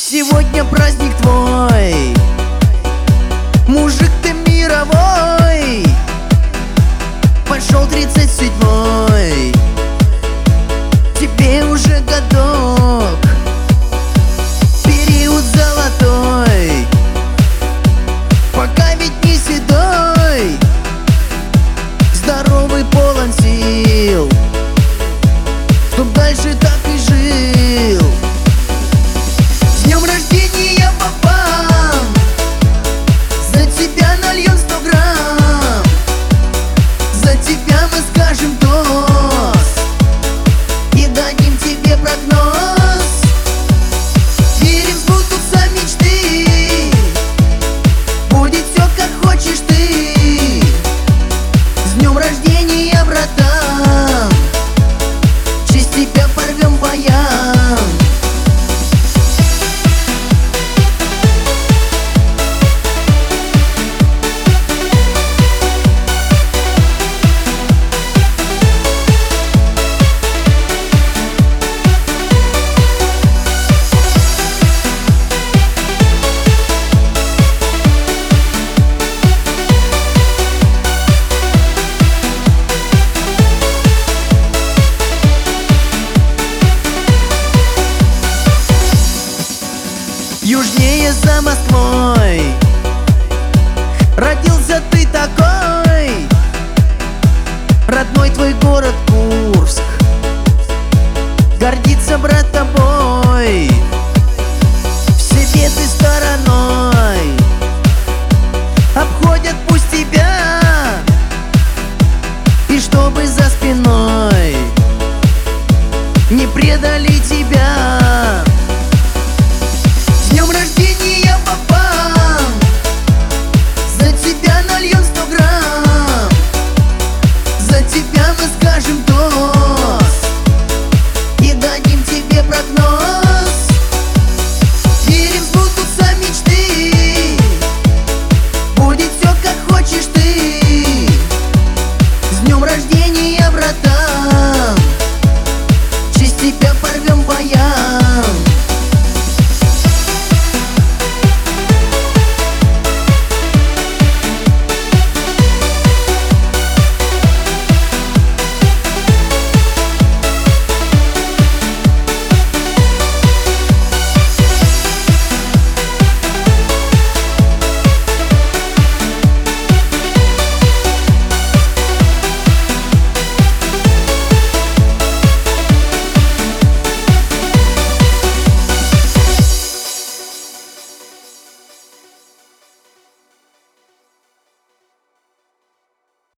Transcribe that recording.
Сегодня праздник твой, мужик ты мировой. Пошел 37-й, тебе уже годок. Период золотой, пока ведь не седой. Здоровый, полон сил, чтоб дальше так и жил. С днем рождения, папа! За тебя нальем 100 грамм, за тебя мы скажем тост и дадим тебе прогноз. Верим, сбудутся мечты, будет все, как хочешь ты. С днем рождения, братан, в честь тебя порвем баян. Южнее за Москвой родился ты такой, родной твой город Курск гордится, брат, тобой. Все беды стороной обходят пусть тебя, и чтобы за спиной не предали тебя. С днем рождения, папа! За тебя нальем 100 грамм, за тебя мы скажем тост и дадим тебе прогноз.